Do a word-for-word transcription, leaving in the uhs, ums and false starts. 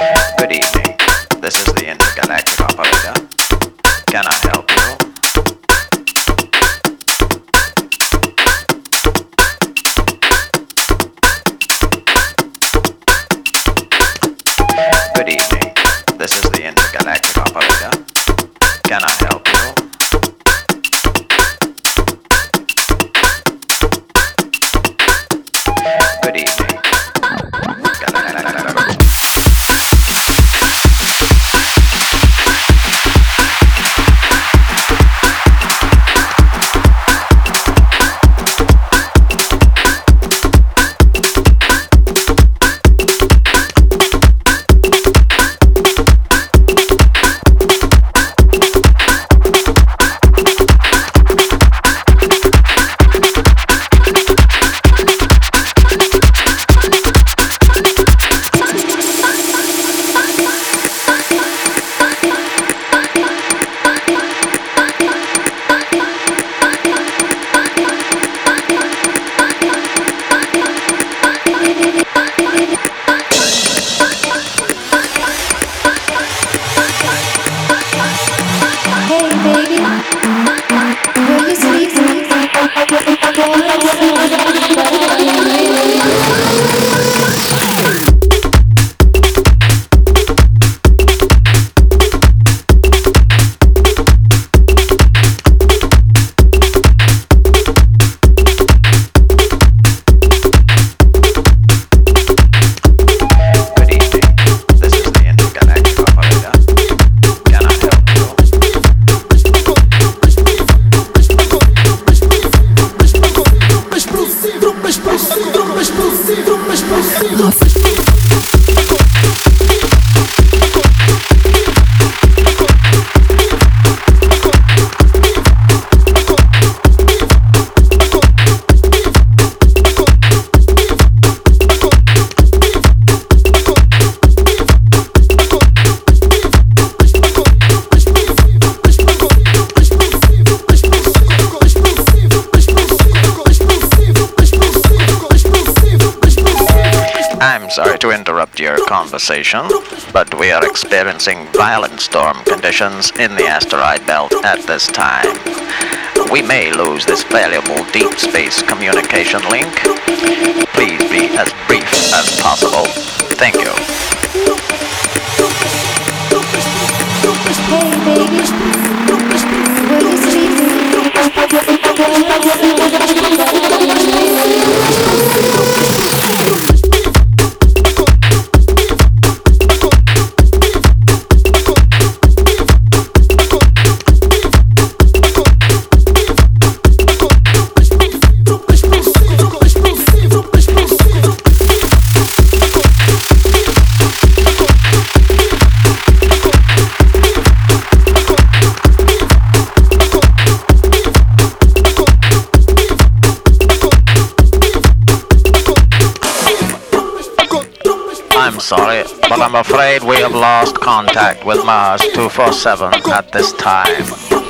Good evening. This is the intergalactic operator. Can I help you? Good evening. This is the intergalactic operator. Can I help you? Good evening. I'm sorry to interrupt your conversation, but we are experiencing violent storm conditions in the asteroid belt at this time. We may lose this valuable deep space communication link. Please be as brief as possible. Thank you. Hey baby, will you I'm sorry, but I'm afraid we have lost contact with Mars two forty-seven at this time.